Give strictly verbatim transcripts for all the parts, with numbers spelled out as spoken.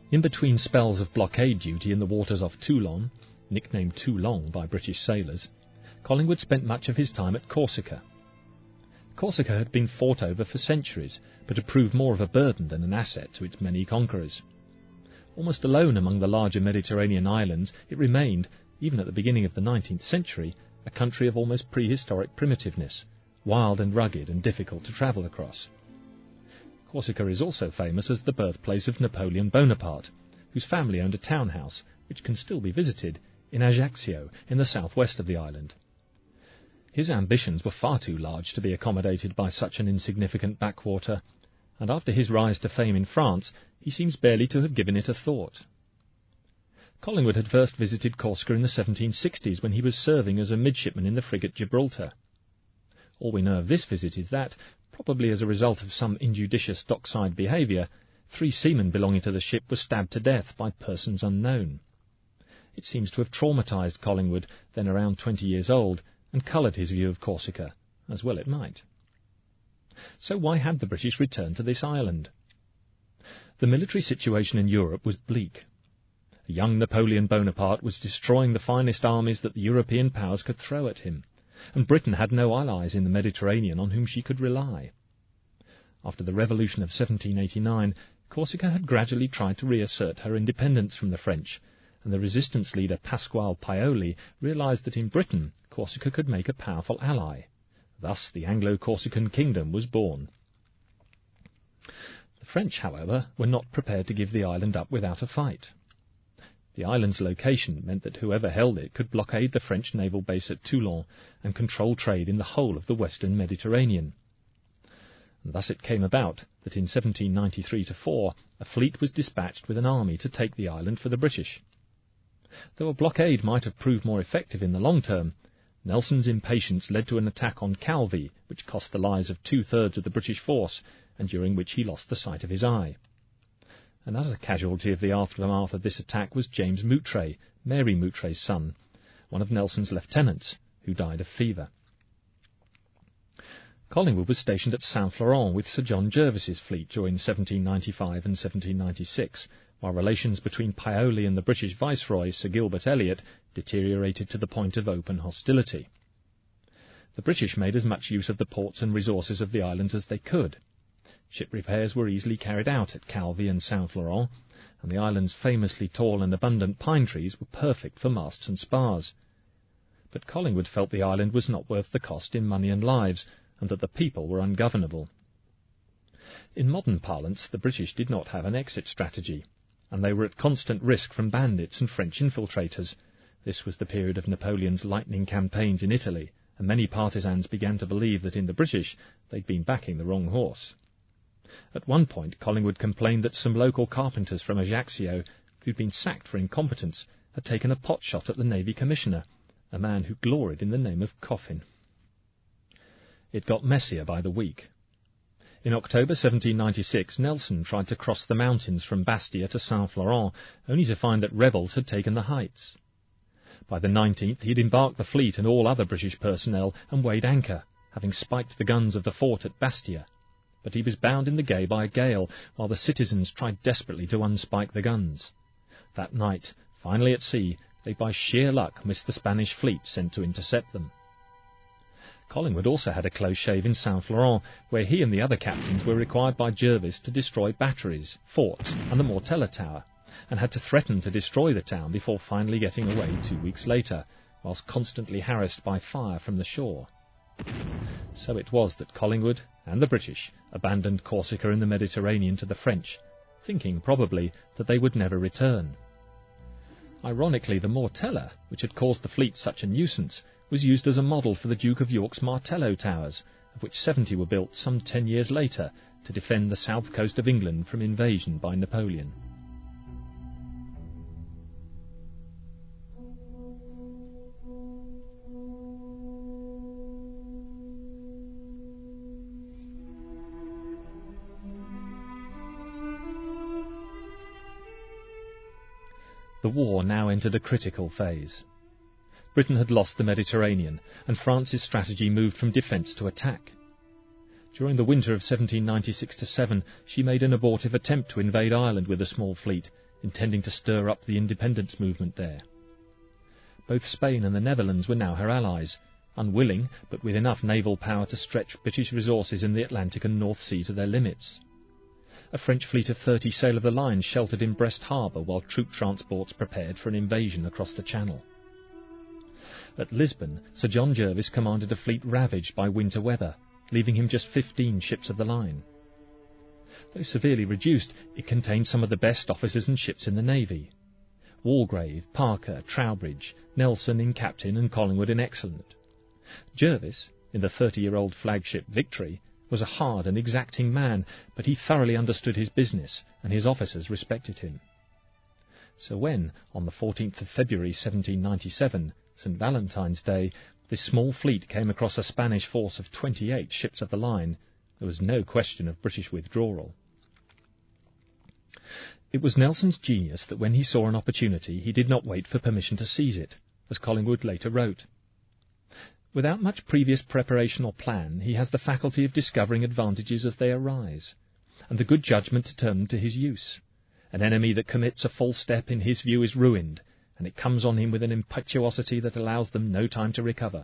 In between spells of blockade duty in the waters off Toulon, nicknamed Toulon by British sailors, Collingwood spent much of his time at Corsica. Corsica had been fought over for centuries, but had proved more of a burden than an asset to its many conquerors. Almost alone among the larger Mediterranean islands, it remained, even at the beginning of the nineteenth century, a country of almost prehistoric primitiveness, wild and rugged and difficult to travel across. Corsica is also famous as the birthplace of Napoleon Bonaparte, whose family owned a townhouse, which can still be visited, in Ajaccio, in the southwest of the island. His ambitions were far too large to be accommodated by such an insignificant backwater, and after his rise to fame in France, he seems barely to have given it a thought. Collingwood had first visited Corsica in the seventeen sixties when he was serving as a midshipman in the frigate Gibraltar. All we know of this visit is that, probably as a result of some injudicious dockside behaviour, three seamen belonging to the ship were stabbed to death by persons unknown. It seems to have traumatised Collingwood, then around twenty years old, and coloured his view of Corsica, as well it might. So why had the British returned to this island? The military situation in Europe was bleak. Young Napoleon Bonaparte was destroying the finest armies that the European powers could throw at him, and Britain had no allies in the Mediterranean on whom she could rely. After the revolution of seventeen eighty-nine, Corsica had gradually tried to reassert her independence from the French, and the resistance leader Pasquale Paoli realised that in Britain Corsica could make a powerful ally. Thus the Anglo-Corsican kingdom was born. The French, however, were not prepared to give the island up without a fight. The island's location meant that whoever held it could blockade the French naval base at Toulon and control trade in the whole of the western Mediterranean. And thus it came about that in seventeen ninety-three to four a fleet was dispatched with an army to take the island for the British. Though a blockade might have proved more effective in the long term, Nelson's impatience led to an attack on Calvi, which cost the lives of two-thirds of the British force, and during which he lost the sight of his eye. Another casualty of the aftermath of this attack was James Moutray, Mary Moutray's son, one of Nelson's lieutenants, who died of fever. Collingwood was stationed at Saint-Florent with Sir John Jervis's fleet during seventeen ninety-five and seventeen ninety-six, while relations between Paoli and the British Viceroy, Sir Gilbert Elliot, deteriorated to the point of open hostility. The British made as much use of the ports and resources of the islands as they could. Ship repairs were easily carried out at Calvi and Saint-Florent, and the island's famously tall and abundant pine trees were perfect for masts and spars. But Collingwood felt the island was not worth the cost in money and lives, and that the people were ungovernable. In modern parlance, the British did not have an exit strategy, and they were at constant risk from bandits and French infiltrators. This was the period of Napoleon's lightning campaigns in Italy, and many partisans began to believe that in the British they'd been backing the wrong horse. At one point, Collingwood complained that some local carpenters from Ajaccio, who'd been sacked for incompetence, had taken a pot-shot at the Navy Commissioner, a man who gloried in the name of Coffin. It got messier by the week. In October seventeen ninety-six, Nelson tried to cross the mountains from Bastia to Saint-Florent, only to find that rebels had taken the heights. By the nineteenth, he had embarked the fleet and all other British personnel and weighed anchor, having spiked the guns of the fort at Bastia. But he was bound in the Gay by a gale, while the citizens tried desperately to unspike the guns. That night, finally at sea, they by sheer luck missed the Spanish fleet sent to intercept them. Collingwood also had a close shave in Saint-Florent, where he and the other captains were required by Jervis to destroy batteries, forts, and the Mortella Tower, and had to threaten to destroy the town before finally getting away two weeks later, whilst constantly harassed by fire from the shore. So it was that Collingwood and the British abandoned Corsica in the Mediterranean to the French, thinking probably that they would never return. Ironically, the Mortella, which had caused the fleet such a nuisance, was used as a model for the Duke of York's Martello Towers, of which seventy were built some ten years later to defend the south coast of England from invasion by Napoleon. The war now entered a critical phase. Britain had lost the Mediterranean, and France's strategy moved from defence to attack. During the winter of seventeen ninety-six to seven, she made an abortive attempt to invade Ireland with a small fleet, intending to stir up the independence movement there. Both Spain and the Netherlands were now her allies, unwilling, but with enough naval power to stretch British resources in the Atlantic and North Sea to their limits. A French fleet of thirty sail of the line sheltered in Brest Harbour while troop transports prepared for an invasion across the Channel. At Lisbon, Sir John Jervis commanded a fleet ravaged by winter weather, leaving him just fifteen ships of the line. Though severely reduced, it contained some of the best officers and ships in the Navy. Walgrave, Parker, Trowbridge, Nelson in captain and Collingwood in excellent. Jervis, in the thirty-year-old flagship Victory, was a hard and exacting man, but he thoroughly understood his business, and his officers respected him. So when, on the fourteenth of February seventeen ninety-seven, Saint Valentine's Day, this small fleet came across a Spanish force of twenty-eight ships of the line, there was no question of British withdrawal. It was Nelson's genius that when he saw an opportunity he did not wait for permission to seize it, as Collingwood later wrote. Without much previous preparation or plan, he has the faculty of discovering advantages as they arise, and the good judgment to turn them to his use. An enemy that commits a false step in his view is ruined, and it comes on him with an impetuosity that allows them no time to recover.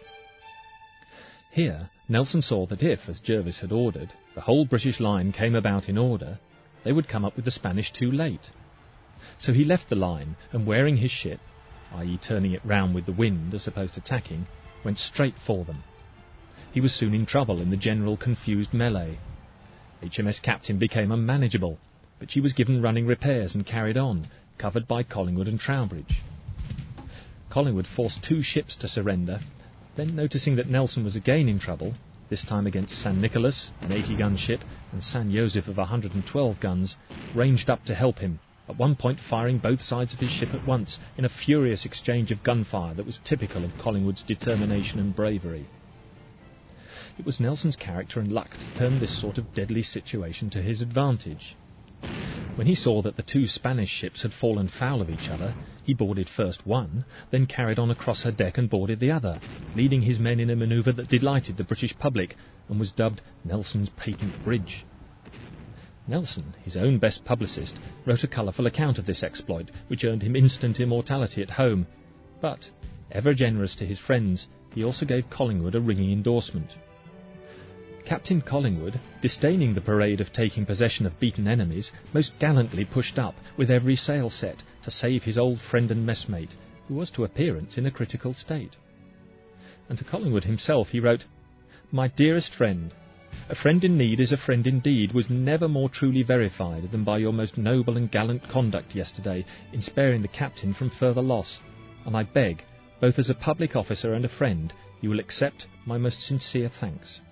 Here, Nelson saw that if, as Jervis had ordered, the whole British line came about in order, they would come up with the Spanish too late. So he left the line, and wearing his ship, that is turning it round with the wind as opposed to tacking, went straight for them. He was soon in trouble in the general confused melee. H M S Captain became unmanageable, but she was given running repairs and carried on, covered by Collingwood and Trowbridge. Collingwood forced two ships to surrender, then noticing that Nelson was again in trouble, this time against San Nicolas, an eighty-gun ship, and San Josef of one hundred twelve guns, ranged up to help him, at one point firing both sides of his ship at once in a furious exchange of gunfire that was typical of Collingwood's determination and bravery. It was Nelson's character and luck to turn this sort of deadly situation to his advantage. When he saw that the two Spanish ships had fallen foul of each other, he boarded first one, then carried on across her deck and boarded the other, leading his men in a manoeuvre that delighted the British public and was dubbed Nelson's Patent Bridge. Nelson, his own best publicist, wrote a colourful account of this exploit, which earned him instant immortality at home, but, ever generous to his friends, he also gave Collingwood a ringing endorsement. Captain Collingwood, disdaining the parade of taking possession of beaten enemies, most gallantly pushed up, with every sail set, to save his old friend and messmate, who was to appearance in a critical state. And to Collingwood himself he wrote, "My dearest friend, a friend in need is a friend indeed was never more truly verified than by your most noble and gallant conduct yesterday in sparing the captain from further loss, and I beg, both as a public officer and a friend, you will accept my most sincere thanks."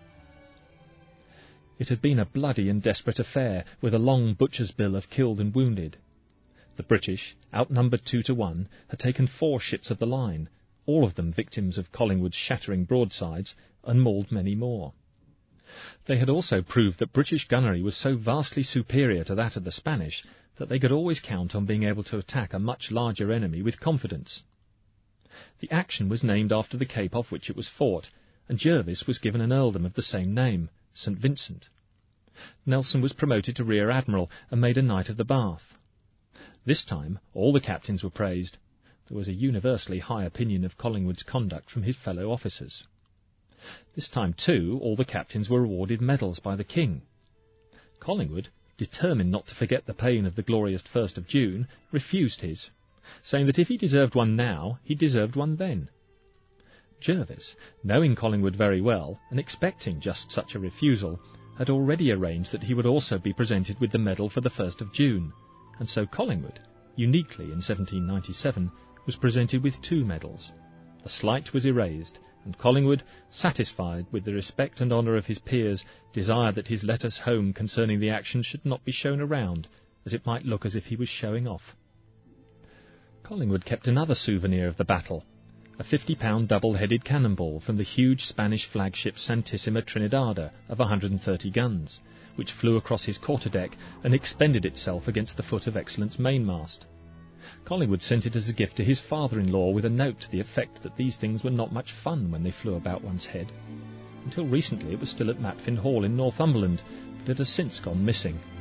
It had been a bloody and desperate affair, with a long butcher's bill of killed and wounded. The British, outnumbered two to one, had taken four ships of the line, all of them victims of Collingwood's shattering broadsides, and mauled many more. They had also proved that British gunnery was so vastly superior to that of the Spanish that they could always count on being able to attack a much larger enemy with confidence. The action was named after the cape off which it was fought, and Jervis was given an earldom of the same name, Saint Vincent. Nelson was promoted to Rear Admiral and made a Knight of the Bath. This time all the captains were praised. There was a universally high opinion of Collingwood's conduct from his fellow officers. This time, too, all the captains were awarded medals by the King. Collingwood, determined not to forget the pain of the glorious first of June, refused his, saying that if he deserved one now, he deserved one then. Jervis, knowing Collingwood very well, and expecting just such a refusal, had already arranged that he would also be presented with the medal for the first of June, and so Collingwood, uniquely in seventeen ninety-seven, was presented with two medals. The slight was erased, and Collingwood, satisfied with the respect and honour of his peers, desired that his letters home concerning the action should not be shown around, as it might look as if he was showing off. Collingwood kept another souvenir of the battle, a fifty-pound double-headed cannonball from the huge Spanish flagship Santissima Trinidada of one hundred thirty guns, which flew across his quarter-deck and expended itself against the foot of Excellent's mainmast. Collingwood sent it as a gift to his father-in-law with a note to the effect that these things were not much fun when they flew about one's head. Until recently it was still at Matfin Hall in Northumberland, but it has since gone missing.